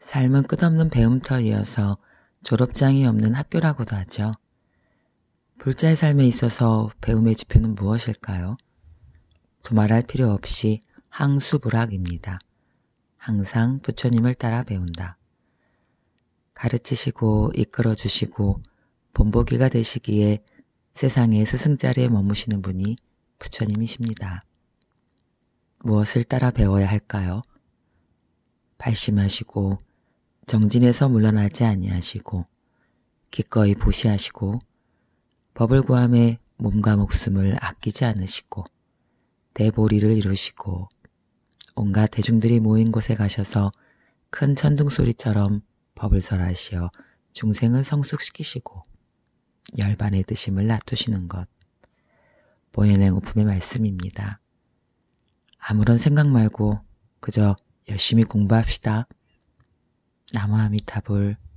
삶은 끝없는 배움터이어서 졸업장이 없는 학교라고도 하죠. 불자의 삶에 있어서 배움의 지표는 무엇일까요? 두말할 필요 없이 항수불학입니다. 항상 부처님을 따라 배운다. 가르치시고 이끌어주시고 본보기가 되시기에 세상의 스승자리에 머무시는 분이 부처님이십니다. 무엇을 따라 배워야 할까요? 발심하시고 정진에서 물러나지 아니하시고 기꺼이 보시하시고 법을 구함에 몸과 목숨을 아끼지 않으시고 대보리를 이루시고 온갖 대중들이 모인 곳에 가셔서 큰 천둥소리처럼 법을 설하시어 중생을 성숙시키시고 열반의 드심을 놔두시는 것. 보현행오품의 말씀입니다. 아무런 생각 말고 그저 열심히 공부합시다. 나무아미타불.